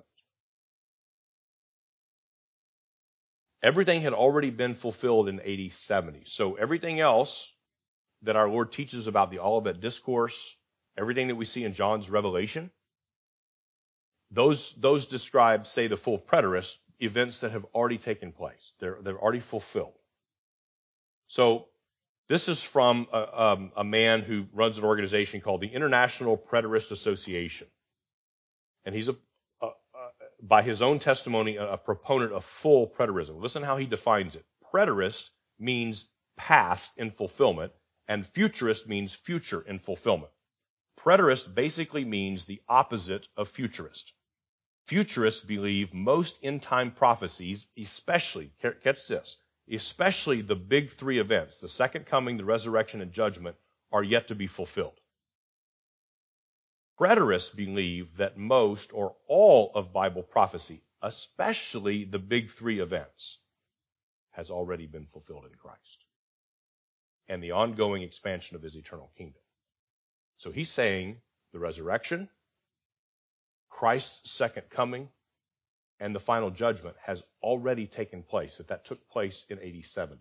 Everything had already been fulfilled in A D seventy. So everything else that our Lord teaches about the Olivet Discourse, everything that we see in John's Revelation, those, those describe, say, the full preterist, events that have already taken place. They're, they're already fulfilled. So this is from a, um, a man who runs an organization called the International Preterist Association. And he's, a, a, a, by his own testimony, a, a proponent of full preterism. Listen how he defines it. Preterist means past in fulfillment, and futurist means future in fulfillment. Preterist basically means the opposite of futurist. Futurists believe most end-time prophecies, especially, catch this, especially the big three events, the second coming, the resurrection, and judgment, are yet to be fulfilled. Preterists believe that most or all of Bible prophecy, especially the big three events, has already been fulfilled in Christ and the ongoing expansion of his eternal kingdom. So he's saying the resurrection, Christ's second coming, and the final judgment has already taken place, that that took place in A D seventy.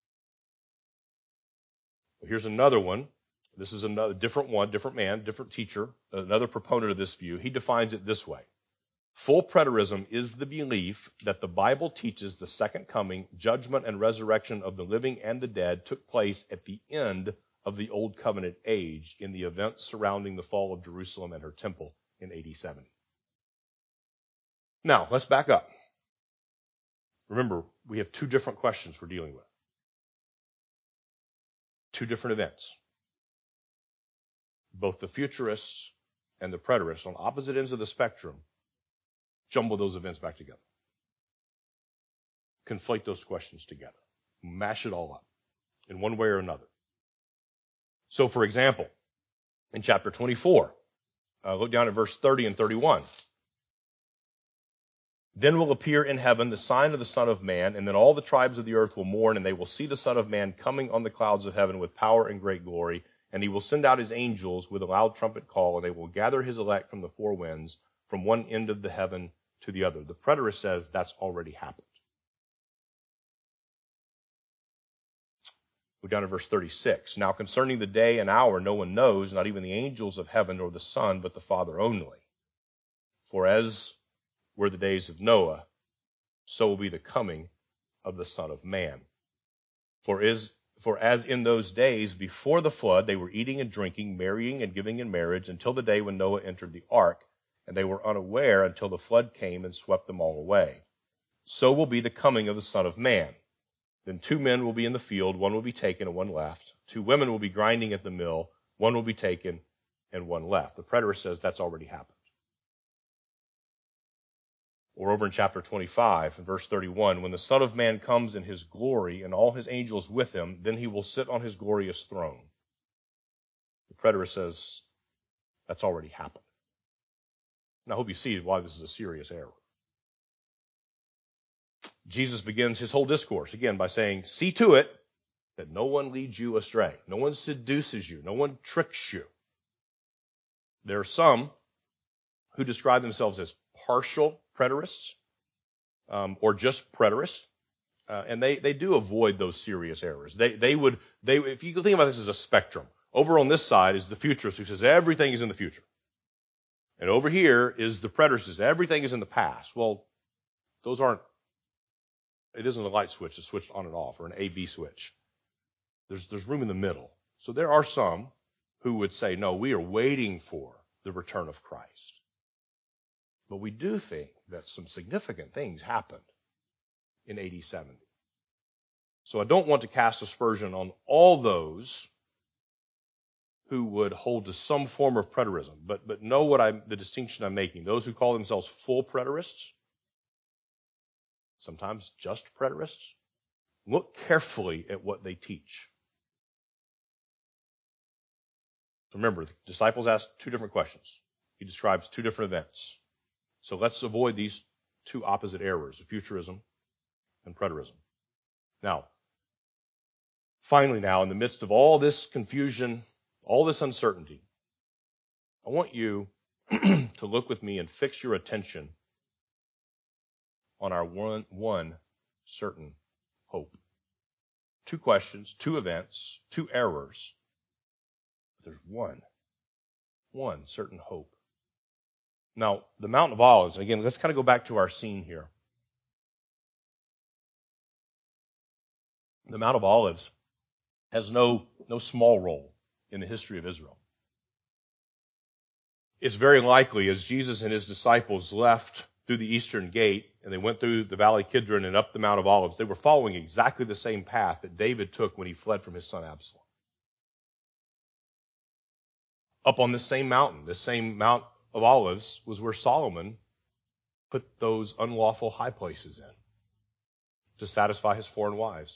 Well, here's another one. This is another different one, different man, different teacher, another proponent of this view. He defines it this way. Full preterism is the belief that the Bible teaches the second coming, judgment, and resurrection of the living and the dead took place at the end of the Old Covenant age in the events surrounding the fall of Jerusalem and her temple in A D seventy. Now, let's back up. Remember, we have two different questions we're dealing with. Two different events. Both the futurists and the preterists on opposite ends of the spectrum jumble those events back together. Conflate those questions together. Mash it all up in one way or another. So, for example, in chapter twenty-four, uh, look down at verse thirty and thirty-one. Then will appear in heaven the sign of the Son of Man, and then all the tribes of the earth will mourn, and they will see the Son of Man coming on the clouds of heaven with power and great glory. And he will send out his angels with a loud trumpet call, and they will gather his elect from the four winds, from one end of the heaven to the other. The preterist says that's already happened. Go down to verse thirty-six. Now concerning the day and hour no one knows, not even the angels of heaven nor the Son, but the Father only. For as were the days of Noah, so will be the coming of the Son of Man. For is For as in those days before the flood, they were eating and drinking, marrying and giving in marriage, until the day when Noah entered the ark, and they were unaware until the flood came and swept them all away. So will be the coming of the Son of Man. Then two men will be in the field, one will be taken and one left. Two women will be grinding at the mill, one will be taken and one left. The preterist says that's already happened. Or over in chapter twenty-five, in verse thirty-one, when the Son of Man comes in his glory and all his angels with him, then he will sit on his glorious throne. The preterist says that's already happened. And I hope you see why this is a serious error. Jesus begins his whole discourse, again, by saying, see to it that no one leads you astray. No one seduces you. No one tricks you. There are some who describe themselves as partial preterists, um, or just preterists, uh, and they, they do avoid those serious errors. They they would they if you think about this as a spectrum. Over on this side is the futurist who says everything is in the future, and over here is the preterist who says everything is in the past. Well, those aren't. It isn't a light switch, a switch on and off, or an A B switch. There's there's room in the middle. So there are some who would say, no, we are waiting for the return of Christ. But we do think that some significant things happened in A D seventy. So I don't want to cast aspersion on all those who would hold to some form of preterism, but but know what I'm the distinction I'm making. Those who call themselves full preterists, sometimes just preterists, look carefully at what they teach. Remember, the disciples asked two different questions. He describes two different events. So let's avoid these two opposite errors, futurism and preterism. Now, finally now, in the midst of all this confusion, all this uncertainty, I want you to look with me and fix your attention on our one, one certain hope. Two questions, two events, two errors. But there's one, one certain hope. Now, the Mount of Olives, again, let's kind of go back to our scene here. The Mount of Olives has no, no small role in the history of Israel. It's very likely as Jesus and his disciples left through the eastern gate and they went through the Valley Kidron and up the Mount of Olives, they were following exactly the same path that David took when he fled from his son Absalom. Up on this same mountain, this same Mount of Olives was where Solomon put those unlawful high places in to satisfy his foreign wives.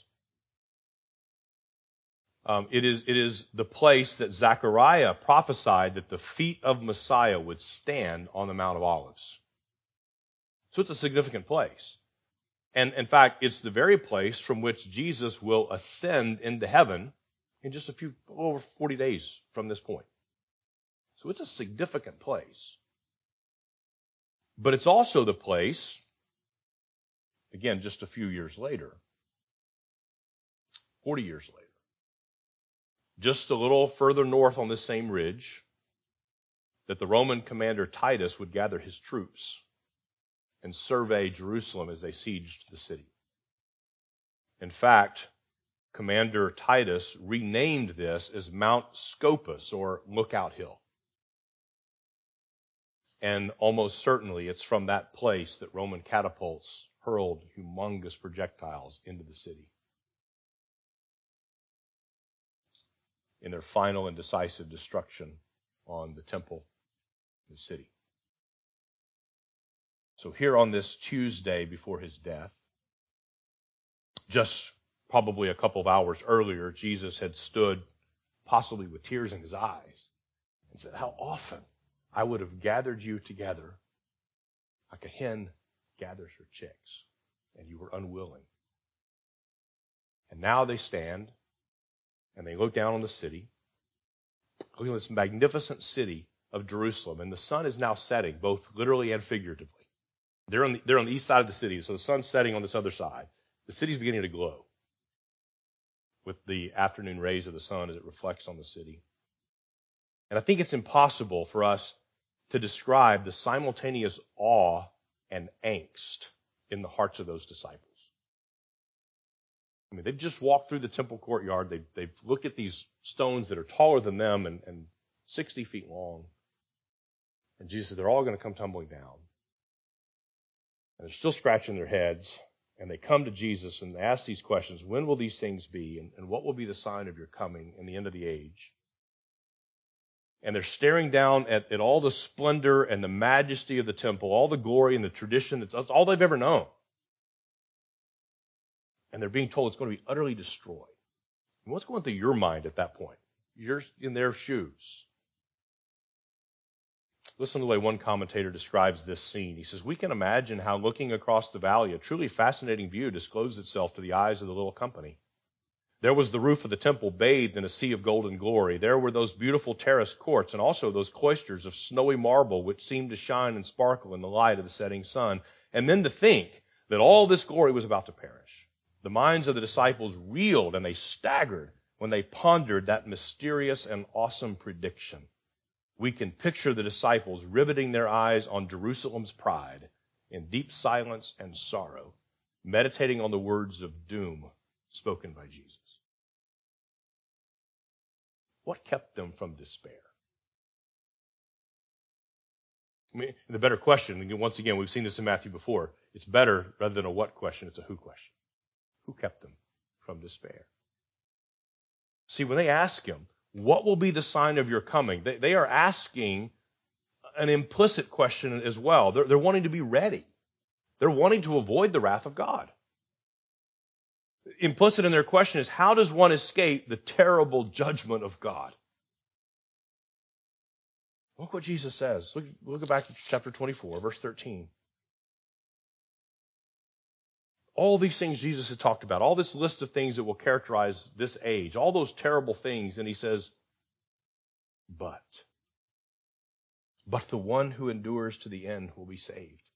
Um, it is it is the place that Zechariah prophesied that the feet of Messiah would stand on the Mount of Olives. So it's a significant place. And in fact, it's the very place from which Jesus will ascend into heaven in just a few, over forty days from this point. So it's a significant place. But it's also the place, again, just a few years later, forty years later, just a little further north on this same ridge, that the Roman commander Titus would gather his troops and survey Jerusalem as they sieged the city. In fact, Commander Titus renamed this as Mount Scopus, or Lookout Hill. And almost certainly it's from that place that Roman catapults hurled humongous projectiles into the city in their final and decisive destruction on the temple and the city. So here on this Tuesday before his death, just probably a couple of hours earlier, Jesus had stood, possibly with tears in his eyes, and said, how often I would have gathered you together like a hen gathers her chicks, and you were unwilling. And now they stand, and they look down on the city, look at this magnificent city of Jerusalem, and the sun is now setting, both literally and figuratively. They're on the, they're on the east side of the city, so the sun's setting on this other side. The city's beginning to glow. with the afternoon rays of the sun as it reflects on the city. And I think it's impossible for us to describe the simultaneous awe and angst in the hearts of those disciples. I mean, they've just walked through the temple courtyard. They've, they've looked at these stones that are taller than them and, and sixty feet long. And Jesus said, they're all going to come tumbling down. And they're still scratching their heads. And they come to Jesus and ask these questions. When will these things be? And, and what will be the sign of your coming in the end of the age? And they're staring down at, at all the splendor and the majesty of the temple, all the glory and the tradition. That's all they've ever known. And they're being told it's going to be utterly destroyed. And what's going through your mind at that point? You're in their shoes. Listen to the way one commentator describes this scene. He says, we can imagine how looking across the valley, a truly fascinating view disclosed itself to the eyes of the little company. There was the roof of the temple bathed in a sea of golden glory. There were those beautiful terraced courts and also those cloisters of snowy marble which seemed to shine and sparkle in the light of the setting sun. And then to think that all this glory was about to perish. The minds of the disciples reeled and they staggered when they pondered that mysterious and awesome prediction. We can picture the disciples riveting their eyes on Jerusalem's pride in deep silence and sorrow, meditating on the words of doom spoken by Jesus. What kept them from despair? I mean, the better question, once again, we've seen this in Matthew before. It's better, rather than a what question, it's a who question. Who kept them from despair? See, when they ask him, what will be the sign of your coming? They, they are asking an implicit question as well. They're, they're wanting to be ready. They're wanting to avoid the wrath of God. Implicit in their question is, how does one escape the terrible judgment of God? Look what Jesus says. Look, look back to chapter twenty-four, verse thirteen. All these things Jesus had talked about, all this list of things that will characterize this age, all those terrible things, and he says, but, but the one who endures to the end will be saved.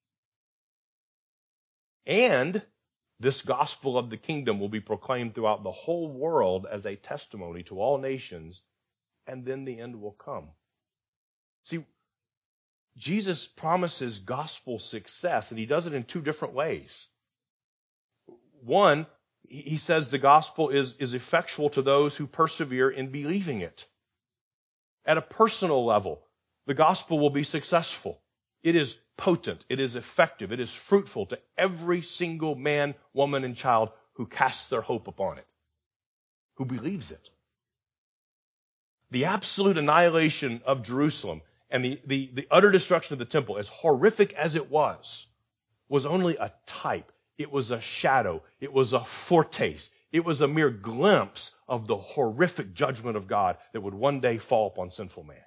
And this gospel of the kingdom will be proclaimed throughout the whole world as a testimony to all nations, and then the end will come. See, Jesus promises gospel success, and he does it in two different ways. One, he says the gospel is, is effectual to those who persevere in believing it. At a personal level, the gospel will be successful. It is potent. It is effective. It is fruitful to every single man, woman, and child who casts their hope upon it, who believes it. The absolute annihilation of Jerusalem and the, the, the utter destruction of the temple, as horrific as it was, was only a type. It was a shadow. It was a foretaste. It was a mere glimpse of the horrific judgment of God that would one day fall upon sinful man.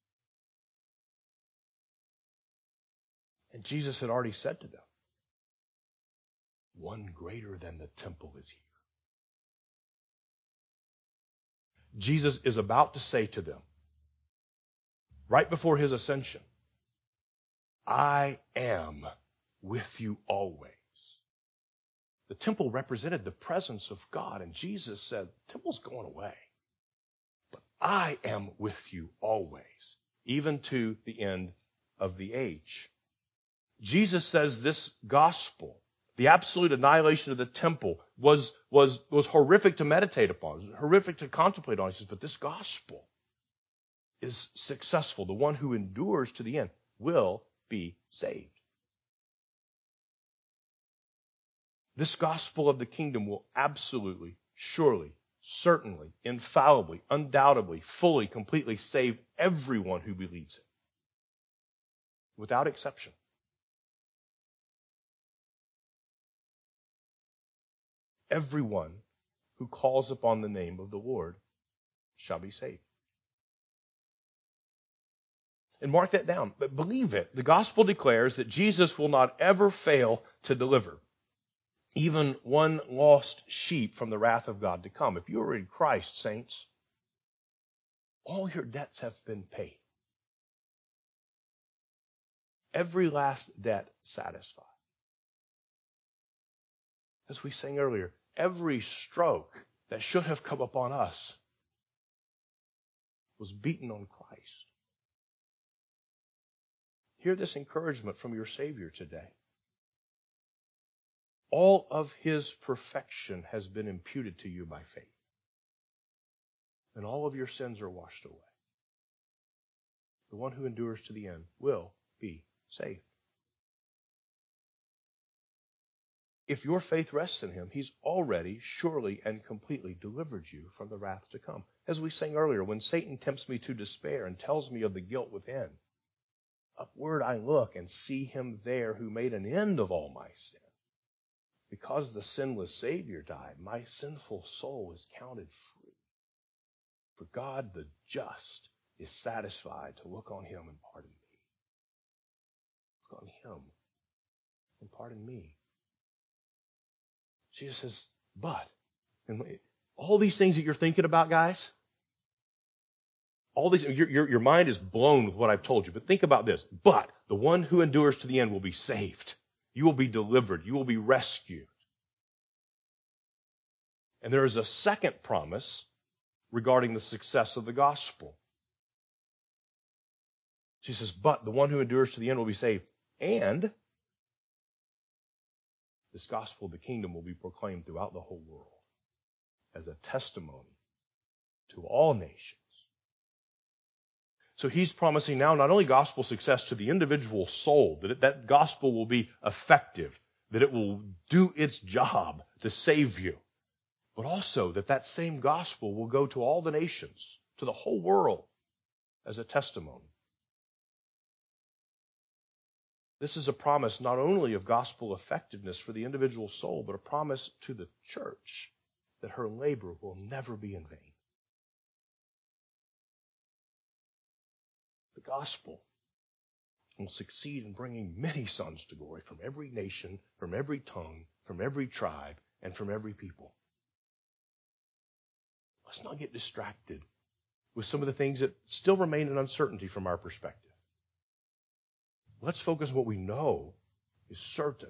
And Jesus had already said to them, one greater than the temple is here. Jesus is about to say to them, right before his ascension, I am with you always. The temple represented the presence of God, and Jesus said, the temple's going away, but I am with you always, even to the end of the age. Jesus says this gospel, the absolute annihilation of the temple, was, was, was horrific to meditate upon, horrific to contemplate on. He says, but this gospel is successful. The one who endures to the end will be saved. This gospel of the kingdom will absolutely, surely, certainly, infallibly, undoubtedly, fully, completely save everyone who believes it, without exception. Everyone who calls upon the name of the Lord shall be saved. And mark that down. But believe it. The gospel declares that Jesus will not ever fail to deliver even one lost sheep from the wrath of God to come. If you are in Christ, saints, all your debts have been paid. Every last debt satisfied. As we sang earlier, every stroke that should have come upon us was beaten on Christ. Hear this encouragement from your Savior today. All of his perfection has been imputed to you by faith. And all of your sins are washed away. The one who endures to the end will be saved. If your faith rests in him, he's already, surely, and completely delivered you from the wrath to come. As we sang earlier, when Satan tempts me to despair and tells me of the guilt within, upward I look and see him there who made an end of all my sin. Because the sinless Savior died, my sinful soul is counted free. For God the just is satisfied to look on him and pardon me. Look on him and pardon me. Jesus says, but, and all these things that you're thinking about, guys, all these, your, your, your mind is blown with what I've told you, but think about this. But the one who endures to the end will be saved. You will be delivered. You will be rescued. And there is a second promise regarding the success of the gospel. She says, but the one who endures to the end will be saved. And this gospel of the kingdom will be proclaimed throughout the whole world as a testimony to all nations. So he's promising now not only gospel success to the individual soul, that it, that gospel will be effective, that it will do its job to save you, but also that that same gospel will go to all the nations, to the whole world as a testimony. This is a promise not only of gospel effectiveness for the individual soul, but a promise to the church that her labor will never be in vain. The gospel will succeed in bringing many sons to glory from every nation, from every tongue, from every tribe, and from every people. Let's not get distracted with some of the things that still remain an uncertainty from our perspective. Let's focus on what we know is certain.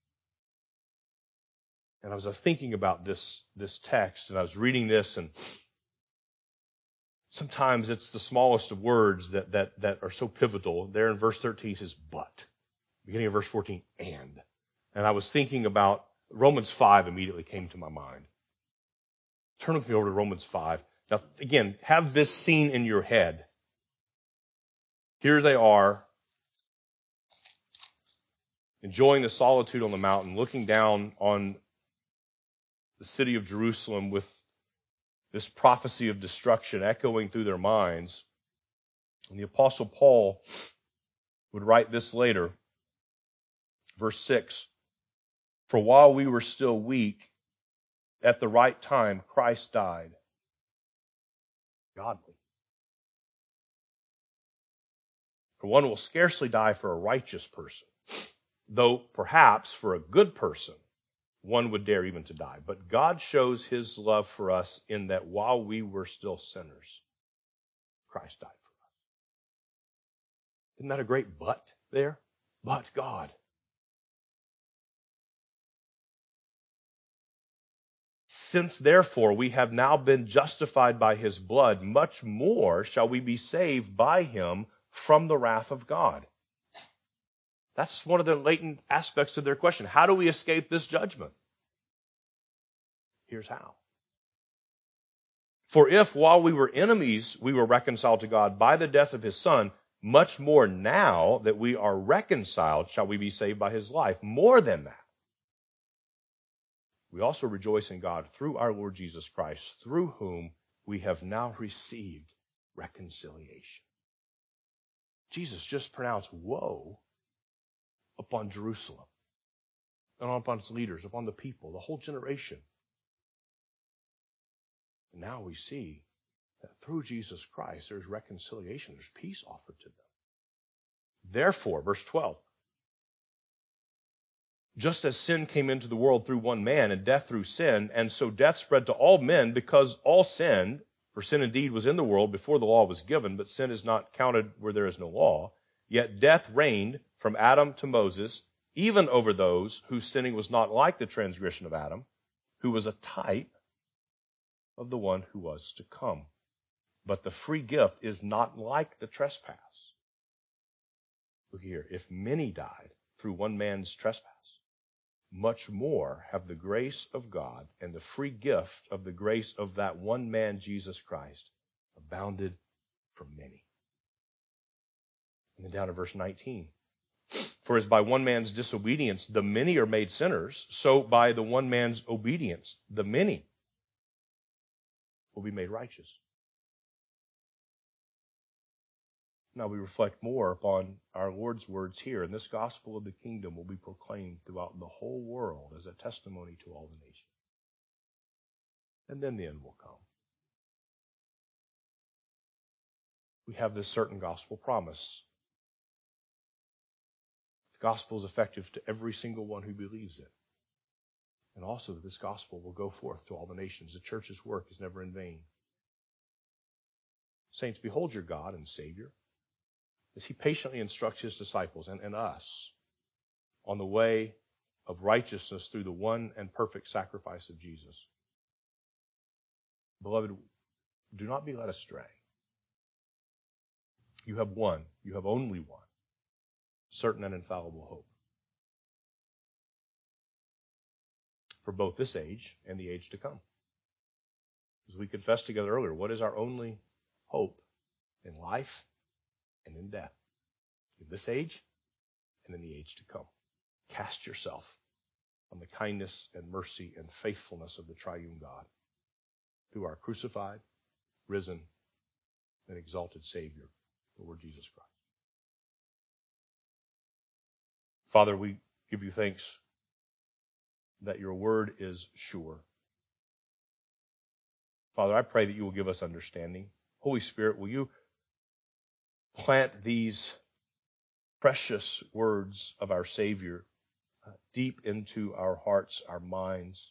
And I was thinking about this, this text, and I was reading this, and sometimes it's the smallest of words that, that, that are so pivotal. There in verse thirteen, he says, but. Beginning of verse fourteen, and. And I was thinking about Romans five immediately came to my mind. Turn with me over to Romans five. Now, again, have this scene in your head. Here they are, enjoying the solitude on the mountain, looking down on the city of Jerusalem with this prophecy of destruction echoing through their minds. And the Apostle Paul would write this later, verse six, for while we were still weak, at the right time, Christ died. Godly. For one will scarcely die for a righteous person, though perhaps for a good person, one would dare even to die. But God shows his love for us in that while we were still sinners, Christ died for us. Isn't that a great but there? But God. Since therefore we have now been justified by his blood, much more shall we be saved by him from the wrath of God. That's one of the latent aspects of their question. How do we escape this judgment? Here's how. For if while we were enemies, we were reconciled to God by the death of his Son, much more now that we are reconciled shall we be saved by his life. More than that, we also rejoice in God through our Lord Jesus Christ, through whom we have now received reconciliation. Jesus just pronounced woe upon Jerusalem and upon its leaders, upon the people, the whole generation. And now we see that through Jesus Christ, there's reconciliation, there's peace offered to them. Therefore, verse twelve, just as sin came into the world through one man and death through sin, and so death spread to all men because all sinned, for sin indeed was in the world before the law was given, but sin is not counted where there is no law. Yet death reigned from Adam to Moses, even over those whose sinning was not like the transgression of Adam, who was a type of the one who was to come. But the free gift is not like the trespass. Look here, if many died through one man's trespass, much more have the grace of God and the free gift of the grace of that one man, Jesus Christ, abounded for many. And then down to verse nineteen. For as by one man's disobedience the many are made sinners, so by the one man's obedience the many will be made righteous. Now we reflect more upon our Lord's words here, and this gospel of the kingdom will be proclaimed throughout the whole world as a testimony to all the nations. And then the end will come. We have this certain gospel promise. The gospel is effective to every single one who believes it. And also that this gospel will go forth to all the nations. The church's work is never in vain. Saints, behold your God and Savior as he patiently instructs his disciples and, and us on the way of righteousness through the one and perfect sacrifice of Jesus. Beloved, do not be led astray. You have one, you have only one, certain and infallible hope for both this age and the age to come. As we confessed together earlier, what is our only hope in life and in death? In this age and in the age to come. Cast yourself on the kindness and mercy and faithfulness of the triune God through our crucified, risen, and exalted Savior, the Lord Jesus Christ. Father, we give you thanks that your word is sure. Father, I pray that you will give us understanding. Holy Spirit, will you plant these precious words of our Savior uh, deep into our hearts, our minds.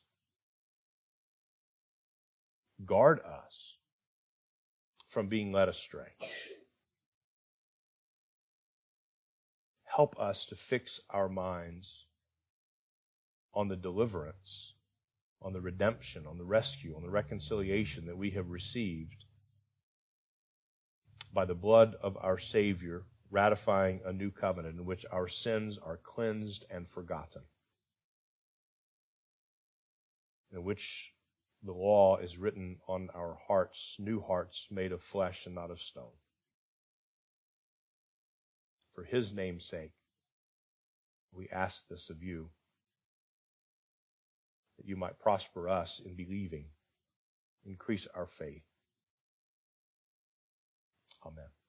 Guard us from being led astray. Help us to fix our minds on the deliverance, on the redemption, on the rescue, on the reconciliation that we have received by the blood of our Savior, ratifying a new covenant in which our sins are cleansed and forgotten, in which the law is written on our hearts, new hearts made of flesh and not of stone. For his name's sake, we ask this of you, that you might prosper us in believing, increase our faith. Amen.